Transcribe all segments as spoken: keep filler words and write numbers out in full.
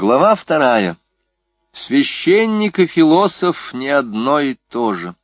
Глава вторая. Священник и философ не одно и то же.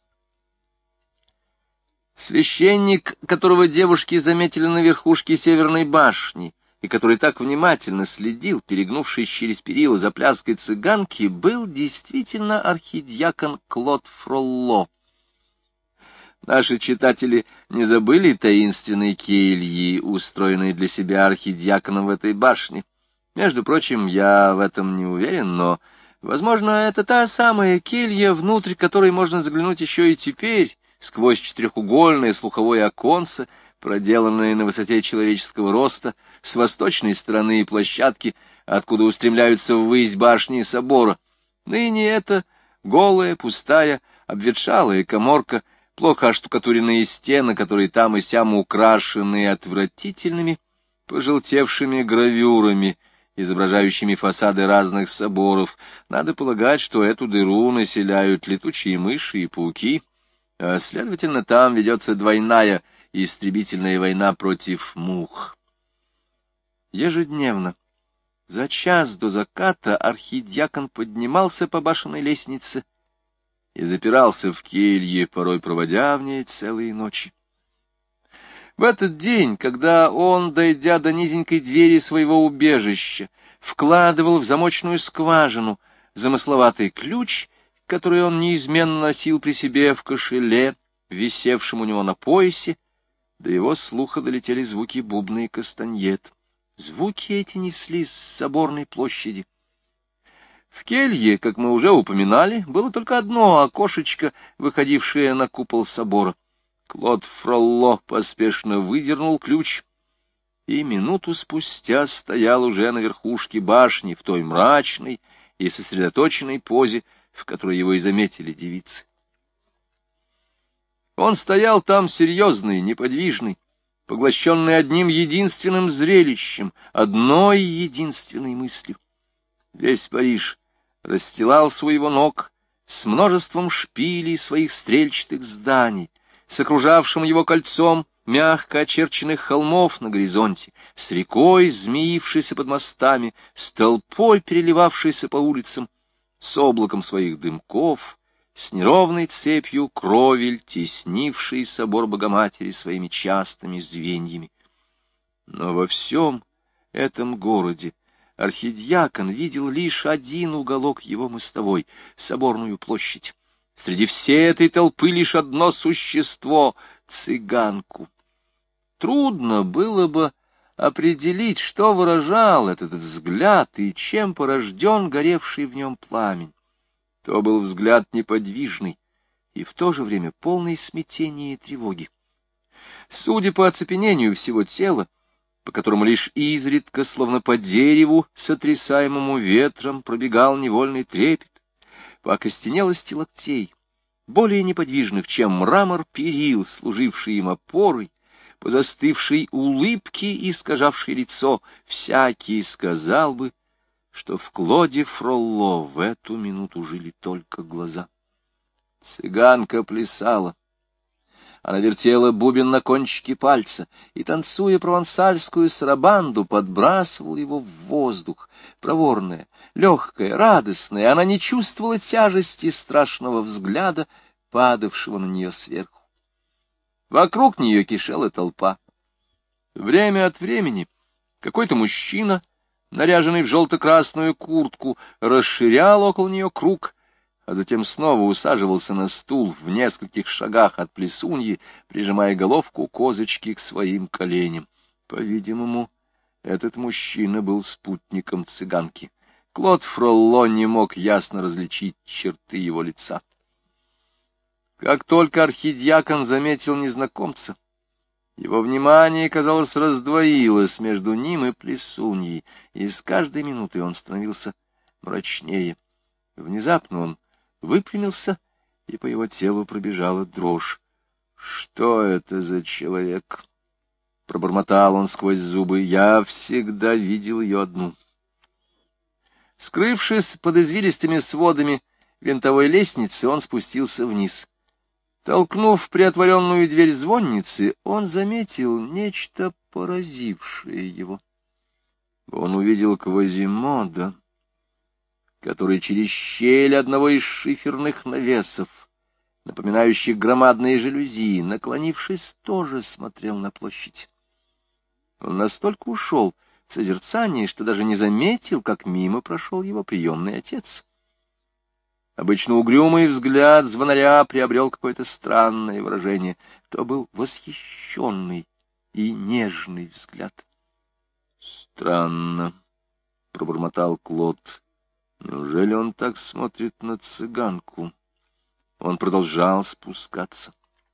Священник, которого девушки заметили на верхушке Северной башни, и который так внимательно следил, перегнувшись через перила за пляской цыганки, был действительно архидиакон Клод Фролло. Наши читатели не забыли таинственной кельи, устроенной для себя архидиаконом в этой башне. Между прочим, я в этом не уверен, но, возможно, это та самая келья, внутрь которой можно заглянуть еще и теперь, сквозь четырехугольное слуховое оконце, проделанное на высоте человеческого роста, с восточной стороны площадки, откуда устремляются ввысь башни собора. Ныне это голая, пустая, обветшалая каморка, плохо оштукатуренные стены, которые там и сям украшены отвратительными, пожелтевшими гравюрами, изображающими фасады разных соборов. Надо полагать, что эту дыру населяют летучие мыши и пауки, а, следовательно, там ведется двойная истребительная война против мух. Ежедневно, за час до заката, архидиакон поднимался по башенной лестнице и запирался в келье, порой проводя в ней целые ночи. В этот день, когда он, дойдя до низенькой двери своего убежища, вкладывал в замочную скважину замысловатый ключ, который он неизменно носил при себе в кошеле, висевшем у него на поясе, до его слуха долетели звуки бубна и кастаньет. Звуки эти неслись с соборной площади. В келье, как мы уже упоминали, было только одно окошечко, выходившее на купол собора. Клод Фролло поспешно выдернул ключ и минуту спустя стоял уже на верхушке башни в той мрачной и сосредоточенной позе, в которой его и заметили девицы. Он стоял там серьезный, неподвижный, поглощенный одним единственным зрелищем, одной единственной мыслью. Весь Париж расстилался у его ног с множеством шпилей своих стрельчатых зданий, с окружавшим его кольцом мягко очерченных холмов на горизонте, с рекой, змеившейся под мостами, с толпой, переливавшейся по улицам, с облаком своих дымков, с неровной цепью кровель, теснившей собор Богоматери своими частыми звеньями. Но во всем этом городе архидиакон видел лишь один уголок его мостовой — соборную площадь. Среди всей этой толпы лишь одно существо — цыганку. Трудно было бы определить, что выражал этот взгляд и чем порожден горевший в нем пламень. То был взгляд неподвижный и в то же время полный смятения и тревоги. Судя по оцепенению всего тела, по которому лишь изредка, словно по дереву, сотрясаемому ветром, пробегал невольный трепет, по окостенелости локтей, более неподвижных, чем мрамор перил, служивший им опорой, по застывшей улыбке, искажавшей лицо, всякий сказал бы, что в Клоде Фролло в эту минуту жили только глаза. Цыганка плясала. Она вертела бубен на кончике пальца и, танцуя провансальскую сарабанду, подбрасывала его в воздух. Проворная, легкая, радостная, она не чувствовала тяжести страшного взгляда, падавшего на нее сверху. Вокруг нее кишела толпа. Время от времени какой-то мужчина, наряженный в желто-красную куртку, расширял около нее круг, а затем снова усаживался на стул в нескольких шагах от плесуньи, прижимая головку козочки к своим коленям. По-видимому, этот мужчина был спутником цыганки. Клод Фролло не мог ясно различить черты его лица. Как только архидиакон заметил незнакомца, его внимание, казалось, раздвоилось между ним и плесуньей, и с каждой минутой он становился мрачнее. Внезапно он выпрямился, и по его телу пробежала дрожь. — Что это за человек? — пробормотал он сквозь зубы. — Я всегда видел ее одну. Скрывшись под извилистыми сводами винтовой лестницы, он спустился вниз. Толкнув приотворенную дверь звонницы, он заметил нечто, поразившее его. Он увидел Квазимода, который через щель одного из шиферных навесов, напоминающих громадные жалюзи, наклонившись, тоже смотрел на площадь. Он настолько ушел в созерцание, что даже не заметил, как мимо прошел его приемный отец. Обычно угрюмый взгляд звонаря приобрел какое-то странное выражение. То был восхищенный и нежный взгляд. — Странно, — пробормотал Клод. — Неужели он так смотрит на цыганку? Он продолжал спускаться.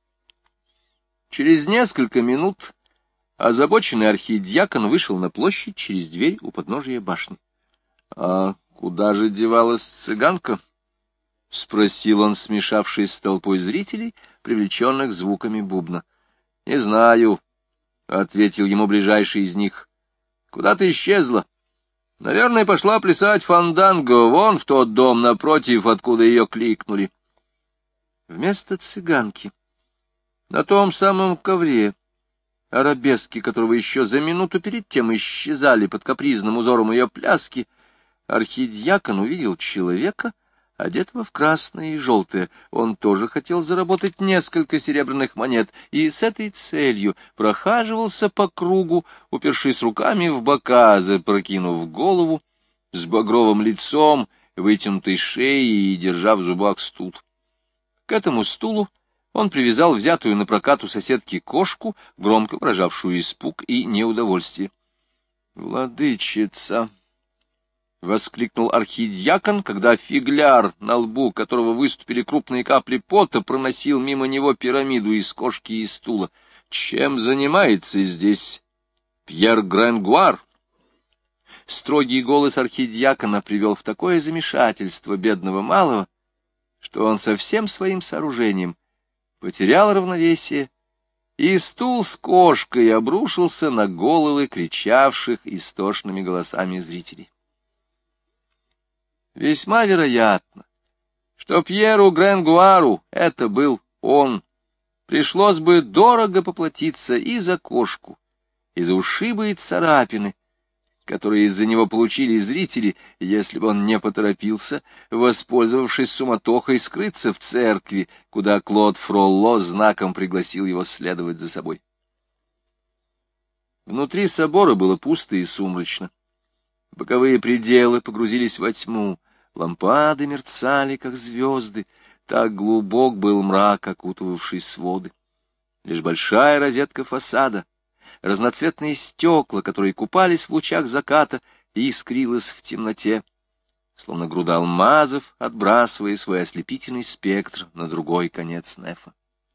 Через несколько минут озабоченный архидиакон вышел на площадь через дверь у подножия башни. — А куда же девалась цыганка? — спросил он, смешавшись с толпой зрителей, привлеченных звуками бубна. — Не знаю, — ответил ему ближайший из них. — Куда-то исчезла. Наверное, пошла плясать фанданго вон в тот дом напротив, откуда ее кликнули. Вместо цыганки на том самом ковре, арабески которого еще за минуту перед тем исчезали под капризным узором ее пляски, архидиакон увидел человека, одетого в красное и желтое. Он тоже хотел заработать несколько серебряных монет, и с этой целью прохаживался по кругу, упершись руками в бока, запрокинув голову, с багровым лицом, вытянутой шеей и держа в зубах стул. К этому стулу он привязал взятую на прокат у соседки кошку, громко выражавшую испуг и неудовольствие. «Владычица!» — воскликнул архидиакон, когда фигляр, на лбу которого выступили крупные капли пота, проносил мимо него пирамиду из кошки и стула. — Чем занимается здесь Пьер Гренгуар? Строгий голос архидиакона привел в такое замешательство бедного малого, что он со всем своим сооружением потерял равновесие, и стул с кошкой обрушился на головы кричавших истошными голосами зрителей. Весьма вероятно, что Пьеру Гренгуару, это был он, пришлось бы дорого поплатиться и за кошку, и за ушибы и царапины, которые из-за него получили зрители, если бы он не поторопился, воспользовавшись суматохой, скрыться в церкви, куда Клод Фролло знаком пригласил его следовать за собой. Внутри собора было пусто и сумрачно. Боковые пределы погрузились во тьму, лампады мерцали, как звезды, так глубок был мрак, окутывавший своды. Лишь большая розетка фасада, разноцветные стекла, которые купались в лучах заката, искрилась в темноте, словно груда алмазов, отбрасывая свой ослепительный спектр на другой конец нефа.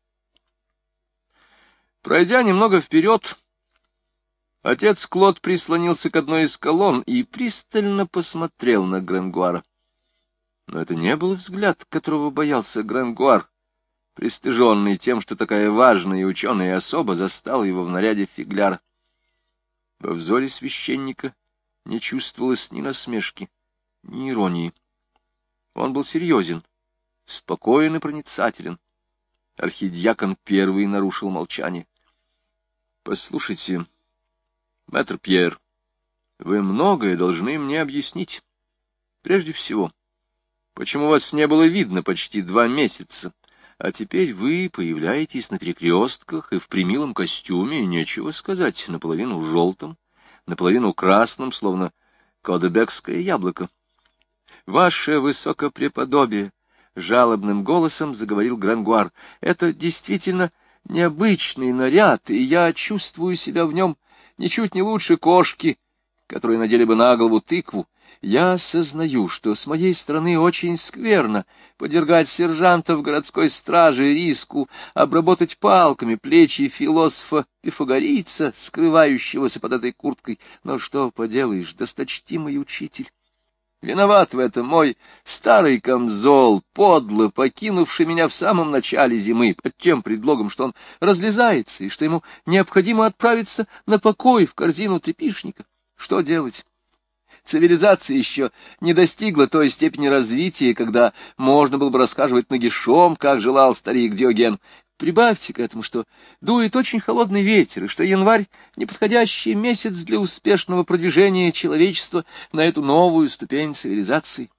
Пройдя немного вперед, отец Клод прислонился к одной из колонн и пристально посмотрел на Гренгуара. Но это не был взгляд, которого боялся Гренгуар, пристыженный тем, что такая важная и ученая особа застала его в наряде фигляра. Во взоре священника не чувствовалось ни насмешки, ни иронии. Он был серьезен, спокоен и проницателен. Архидиакон первый нарушил молчание. — Послушайте, мэтр Пьер, вы многое должны мне объяснить. Прежде всего, почему вас не было видно почти два месяца, а теперь вы появляетесь на перекрестках и в примилом костюме, нечего сказать, наполовину желтым, наполовину красным, словно кодебекское яблоко. — Ваше высокопреподобие! — жалобным голосом заговорил Гренгуар. — Это действительно необычный наряд, и я чувствую себя в нем ничуть не лучше кошки, которые надели бы на голову тыкву. Я сознаю, что с моей стороны очень скверно подвергать сержантов городской стражи риску обработать палками плечи философа-пифагорийца, скрывающегося под этой курткой. Но что поделаешь, досточтимый учитель? Виноват в этом мой старый камзол, подло покинувший меня в самом начале зимы, под тем предлогом, что он разлезается и что ему необходимо отправиться на покой в корзину тряпишника. Что делать? Цивилизация еще не достигла той степени развития, когда можно было бы рассказывать нагишом, как желал старик Диоген. Прибавьте к этому, что дует очень холодный ветер, и что январь — неподходящий месяц для успешного продвижения человечества на эту новую ступень цивилизации.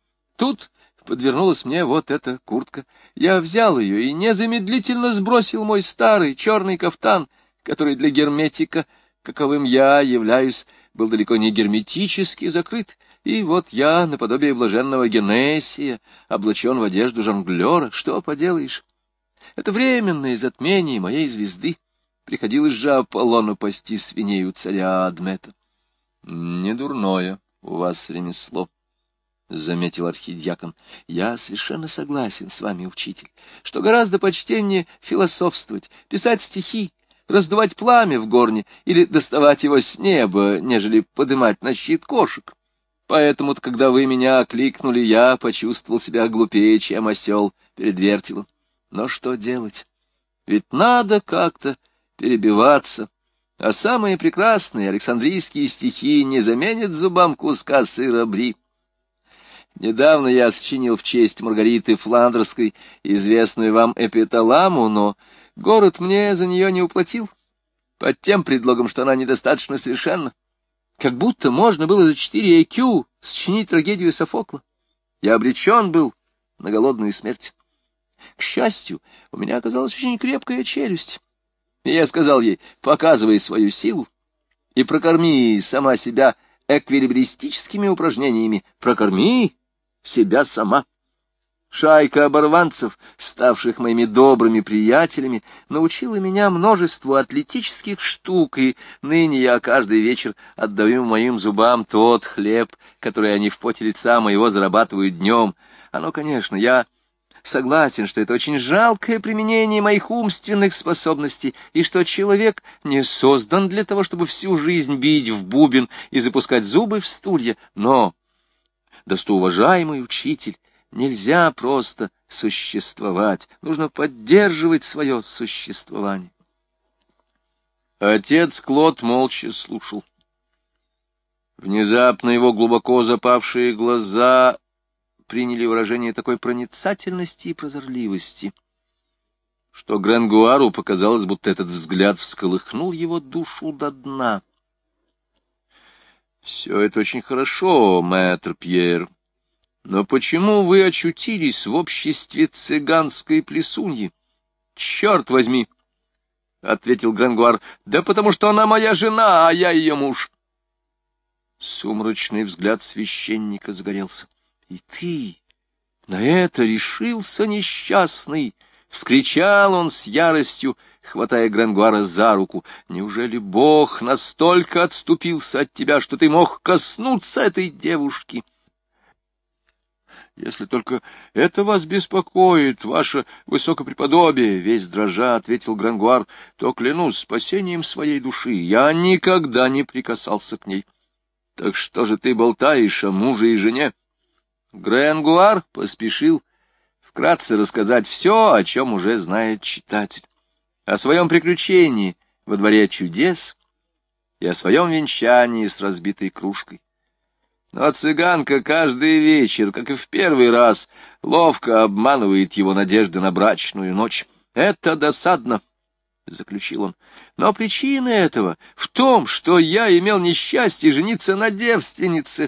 тут подвернулась мне вот эта куртка. Я взял ее и незамедлительно сбросил мой старый черный кафтан, который для герметика, каковым я являюсь, был далеко не герметически закрыт, и вот я, наподобие блаженного Генесия, облачен в одежду жонглера. Что поделаешь? Это временное затмение моей звезды. Приходилось же Аполлону пасти свиней у царя Адмета. — Недурное у вас ремесло, — заметил архидьякон. — Я совершенно согласен с вами, учитель, что гораздо почтеннее философствовать, писать стихи, раздувать пламя в горне или доставать его с неба, нежели подымать на щит кошек. Поэтому-то, когда вы меня окликнули, я почувствовал себя глупее, чем осел перед вертелом. Но что делать? Ведь надо как-то перебиваться, а самые прекрасные александрийские стихи не заменят зубам куска сыра бри. Недавно я сочинил в честь Маргариты Фландерской известную вам эпиталаму, но город мне за нее не уплатил, под тем предлогом, что она недостаточно совершенна. Как будто можно было за четыре ай кью сочинить трагедию Софокла. Я обречен был на голодную смерть. К счастью, у меня оказалась очень крепкая челюсть. И я сказал ей: показывай свою силу и прокорми сама себя эквилибристическими упражнениями. Прокорми себя сама. Шайка оборванцев, ставших моими добрыми приятелями, научила меня множеству атлетических штук, и ныне я каждый вечер отдаю моим зубам тот хлеб, который они в поте лица моего зарабатывают днем. Оно, конечно, я согласен, что это очень жалкое применение моих умственных способностей, и что человек не создан для того, чтобы всю жизнь бить в бубен и запускать зубы в стулья. Но, достоуважаемый учитель, нельзя просто существовать, нужно поддерживать свое существование. Отец Клод молча слушал. Внезапно его глубоко запавшие глаза приняли выражение такой проницательности и прозорливости, что Гренгуару показалось, будто этот взгляд всколыхнул его душу до дна. — Все это очень хорошо, мэтр Пьер. Но почему вы очутились в обществе цыганской плесуньи? — Черт возьми! — ответил Гренгуар. — Да потому что она моя жена, а я ее муж. Сумрачный взгляд священника загорелся. — И ты на это решился, несчастный? — вскричал он с яростью, хватая Гренгуара за руку. — Неужели Бог настолько отступился от тебя, что ты мог коснуться этой девушки? — Если только это вас беспокоит, ваше высокопреподобие, — весь дрожа ответил Гренгуар, — то клянусь спасением своей души, я никогда не прикасался к ней. Так что же ты болтаешь о муже и жене? Гренгуар поспешил вкратце рассказать все, о чем уже знает читатель. О своем приключении во дворе чудес и о своем венчании с разбитой кружкой. Но цыганка каждый вечер, как и в первый раз, ловко обманывает его надежды на брачную ночь. Это досадно, — заключил он. Но причина этого в том, что я имел несчастье жениться на девственнице.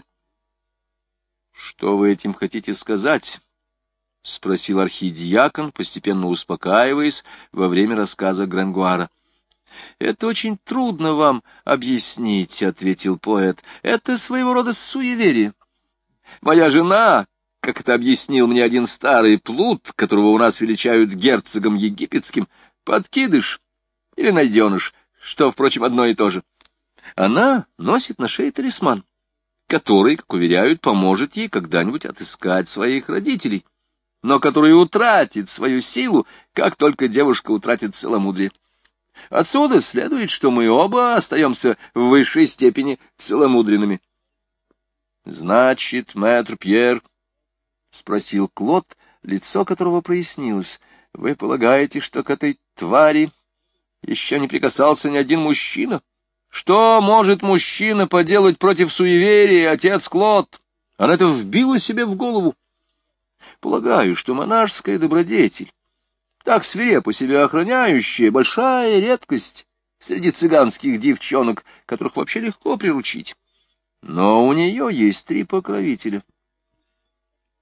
— Что вы этим хотите сказать? — спросил архидиакон, постепенно успокаиваясь во время рассказа Гренгуара. — Это очень трудно вам объяснить, — ответил поэт. — Это своего рода суеверие. Моя жена, как это объяснил мне один старый плут, которого у нас величают герцогом египетским, подкидыш или найденыш, что, впрочем, одно и то же. Она носит на шее талисман, который, как уверяют, поможет ей когда-нибудь отыскать своих родителей, но который утратит свою силу, как только девушка утратит целомудрие. Отсюда следует, что мы оба остаемся в высшей степени целомудренными. — Значит, мэтр Пьер, — спросил Клод, лицо которого прояснилось, — вы полагаете, что к этой твари еще не прикасался ни один мужчина? Что может мужчина поделать против суеверия, отец Клод? Она это вбила себе в голову. Полагаю, что монашеская добродетель, так свирепо себя охраняющая, большая редкость среди цыганских девчонок, которых вообще легко приручить. Но у нее есть три покровителя.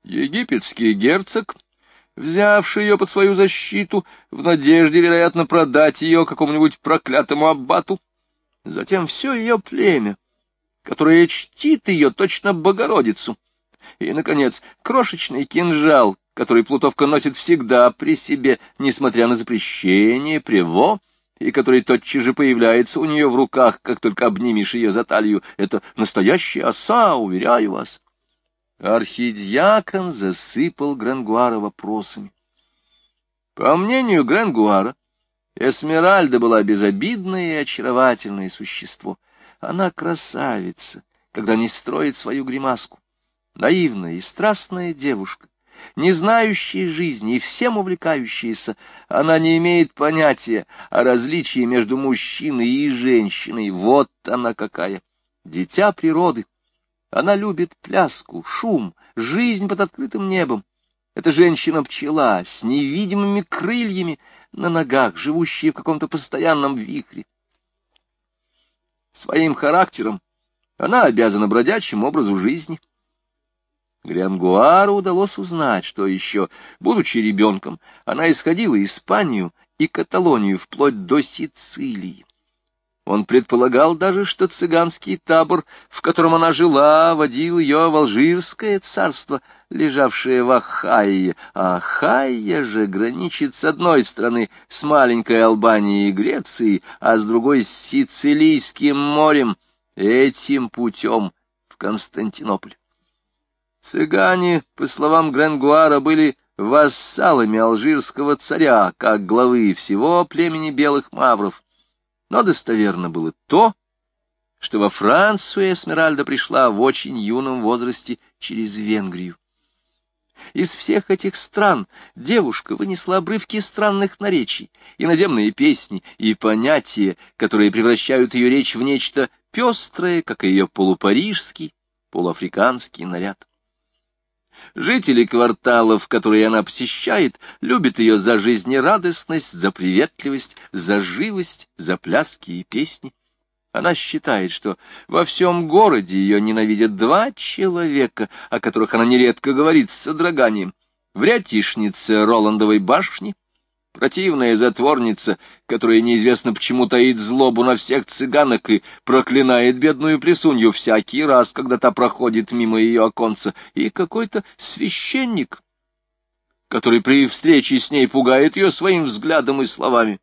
Египетский герцог, взявший ее под свою защиту, в надежде, вероятно, продать ее какому-нибудь проклятому аббату, затем все ее племя, которое чтит ее точно Богородицу, и, наконец, крошечный кинжал, который плутовка носит всегда при себе, несмотря на запрещение, приво, и который тотчас же появляется у нее в руках, как только обнимешь ее за талию. Это настоящая оса, уверяю вас. Архидиакон засыпал Гренгуара вопросами. По мнению Гренгуара, Эсмеральда была безобидное и очаровательное существо. Она красавица, когда не строит свою гримаску. Наивная и страстная девушка, не знающая жизни и всем увлекающаяся, она не имеет понятия о различии между мужчиной и женщиной. Вот она какая! Дитя природы. Она любит пляску, шум, жизнь под открытым небом. Это женщина-пчела с невидимыми крыльями на ногах, живущая в каком-то постоянном вихре. Своим характером она обязана бродячему образу жизни. Гренгуару удалось узнать, что еще, будучи ребенком, она исходила Испанию и Каталонию вплоть до Сицилии. Он предполагал даже, что цыганский табор, в котором она жила, водил ее в Алжирское царство, лежавшее в Ахайе, а Ахайя же граничит с одной стороны с маленькой Албанией и Грецией, а с другой с Сицилийским морем, этим путем в Константинополь. Цыгане, по словам Гренгуара, были вассалами алжирского царя, как главы всего племени белых мавров. Но достоверно было то, что во Францию Эсмеральда пришла в очень юном возрасте через Венгрию. Из всех этих стран девушка вынесла обрывки странных наречий, иноземные песни и понятия, которые превращают ее речь в нечто пестрое, как и ее полупарижский, полуафриканский наряд. Жители кварталов, которые она посещает, любят ее за жизнерадостность, за приветливость, за живость, за пляски и песни. Она считает, что во всем городе ее ненавидят два человека, о которых она нередко говорит с содроганием. Врятишница Роландовой башни, противная затворница, которая неизвестно почему таит злобу на всех цыганок и проклинает бедную плесунью всякий раз, когда та проходит мимо ее оконца, и какой-то священник, который при встрече с ней пугает ее своим взглядом и словами.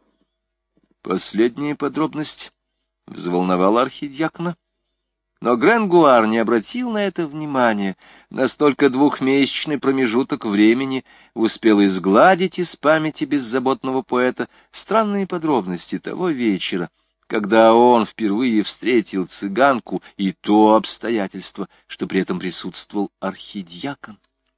Последняя подробность взволновала архидиакона. Но Гренгуар не обратил на это внимания. Настолько двухмесячный промежуток времени успел изгладить из памяти беззаботного поэта странные подробности того вечера, когда он впервые встретил цыганку, и то обстоятельство, что при этом присутствовал архидиакон.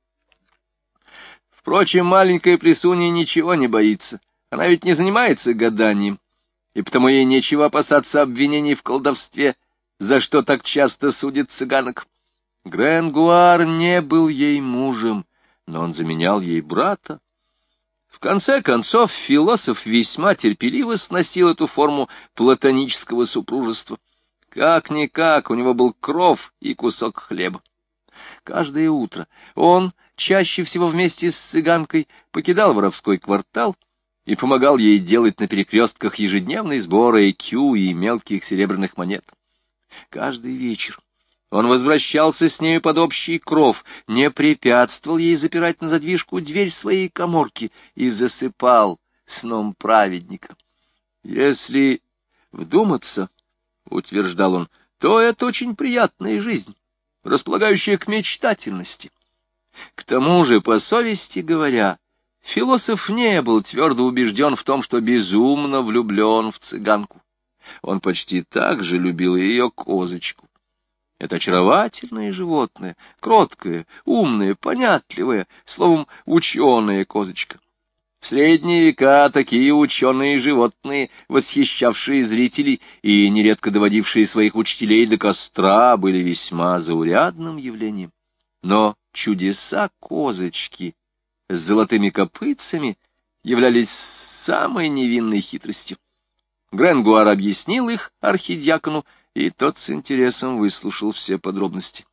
Впрочем, маленькая плесунья ничего не боится. Она ведь не занимается гаданием, и потому ей нечего опасаться обвинений в колдовстве, за что так часто судят цыганок. Гренгуар не был ей мужем, но он заменял ей брата. В конце концов, философ весьма терпеливо сносил эту форму платонического супружества. Как-никак, у него был кров и кусок хлеба. Каждое утро он, чаще всего вместе с цыганкой, покидал воровской квартал и помогал ей делать на перекрестках ежедневные сборы экю и мелких серебряных монет. Каждый вечер он возвращался с нею под общий кров, не препятствовал ей запирать на задвижку дверь своей каморки и засыпал сном праведника. Если вдуматься, — утверждал он, — то это очень приятная жизнь, располагающая к мечтательности. К тому же, по совести говоря, философ не был твердо убежден в том, что безумно влюблен в цыганку. Он почти так же любил ее козочку. Это очаровательное животное, кроткое, умное, понятливое, словом, ученая козочка. В средние века такие ученые животные, восхищавшие зрителей и нередко доводившие своих учителей до костра, были весьма заурядным явлением. Но чудеса козочки с золотыми копытцами являлись самой невинной хитростью. Гренгуар объяснил их архидиакону, и тот с интересом выслушал все подробности.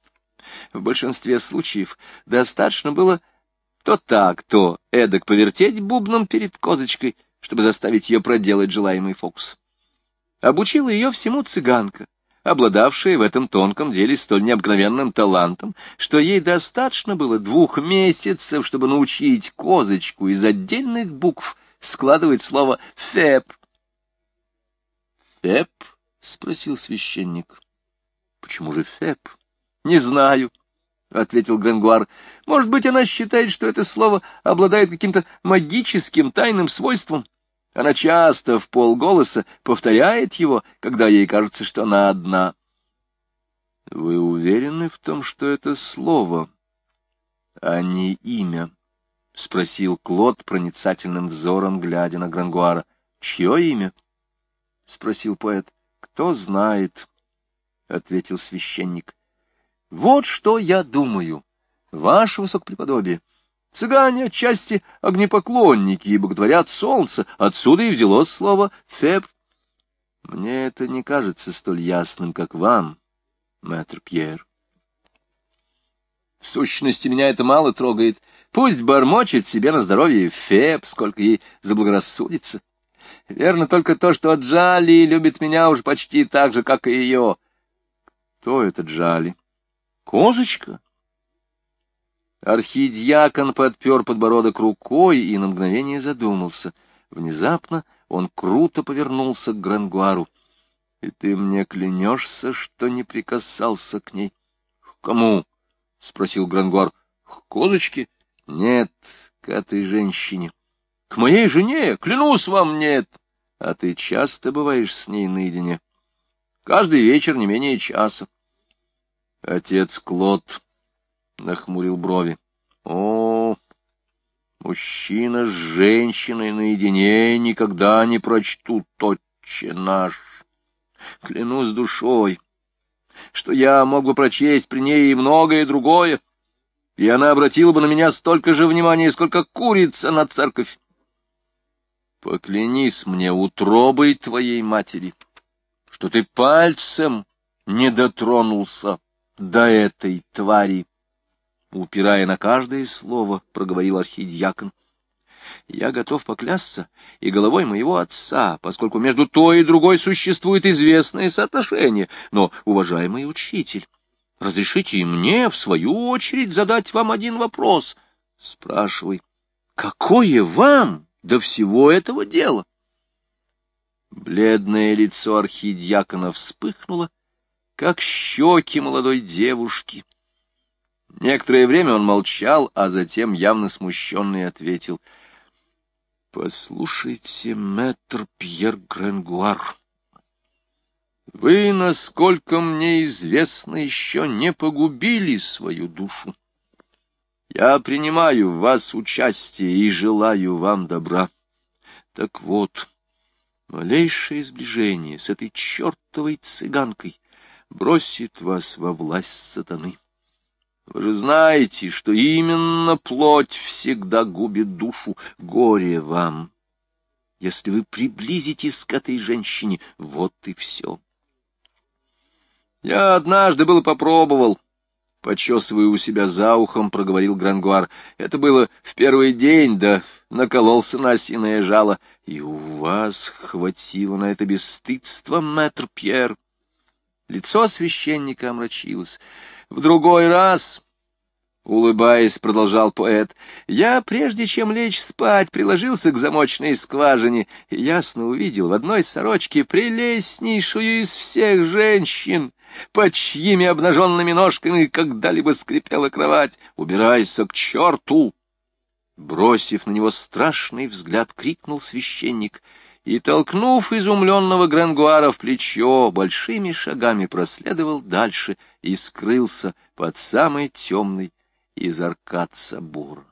В большинстве случаев достаточно было то так, то эдак повертеть бубном перед козочкой, чтобы заставить ее проделать желаемый фокус. Обучила ее всему цыганка, обладавшая в этом тонком деле столь необыкновенным талантом, что ей достаточно было двух месяцев, чтобы научить козочку из отдельных букв складывать слово «феб». «Феб?» — спросил священник. «Почему же феб?» «Не знаю», — ответил Гренгуар. «Может быть, она считает, что это слово обладает каким-то магическим тайным свойством. Она часто в полголоса повторяет его, когда ей кажется, что она одна». «Вы уверены в том, что это слово, а не имя?» — спросил Клод проницательным взором, глядя на Гренгуара. «Чье имя?» — спросил поэт. «Кто знает», — ответил священник. «Вот что я думаю, ваше высокопреподобие. Цыгане отчасти огнепоклонники и боготворят солнце, отсюда и взялось слово «феб». Мне это не кажется столь ясным, как вам, мэтр Пьер. В сущности, меня это мало трогает. Пусть бормочет себе на здоровье феб, сколько ей заблагорассудится. Верно только то, что Джали любит меня уж почти так же, как и ее. Кто это Джали? Козочка? Архидиакон подпер подбородок рукой и на мгновение задумался. Внезапно он круто повернулся к Гренгуару. — И ты мне клянешься, что не прикасался к ней? — К кому? — спросил Гренгуар. — К козочке? — Нет, к этой женщине. — К моей жене? Клянусь вам, нет. — А ты часто бываешь с ней наедине? — Каждый вечер не менее часа. Отец Клод нахмурил брови. — О, мужчина с женщиной наедине никогда не прочтут «Отче наш». Клянусь душой, что я мог бы прочесть при ней и многое другое, и она обратила бы на меня столько же внимания, сколько курица на церковь. Поклянись мне утробой твоей матери, что ты пальцем не дотронулся до этой твари. Упирая на каждое слово, проговорил архидиакон. Я готов поклясться и головой моего отца, поскольку между той и другой существует известное соотношение. Но, уважаемый учитель, разрешите и мне, в свою очередь, задать вам один вопрос. Спрашивай, какое вам до всего этого дела? Бледное лицо архидиакона вспыхнуло, как щеки молодой девушки. Некоторое время он молчал, а затем, явно смущенный, ответил: — Послушайте, мэтр Пьер Гренгуар, вы, насколько мне известно, еще не погубили свою душу. Я принимаю в вас участие и желаю вам добра. Так вот, малейшее сближение с этой чертовой цыганкой бросит вас во власть сатаны. Вы же знаете, что именно плоть всегда губит душу. Горе вам, если вы приблизитесь к этой женщине. Вот и все. Я однажды было попробовал, почесывая у себя за ухом, проговорил Гренгуар. Это было в первый день, да накололся на осиное жало. И у вас хватило на это бесстыдства, мэтр Пьер? Лицо священника омрачилось. В другой раз, улыбаясь, продолжал поэт, я, прежде чем лечь спать, приложился к замочной скважине и ясно увидел в одной сорочке прелестнейшую из всех женщин, под чьими обнаженными ножками когда-либо скрипела кровать. Убирайся к черту! Бросив на него страшный взгляд, крикнул священник и, толкнув изумленного Гренгуара в плечо, большими шагами проследовал дальше и скрылся под самой темной из аркад собора.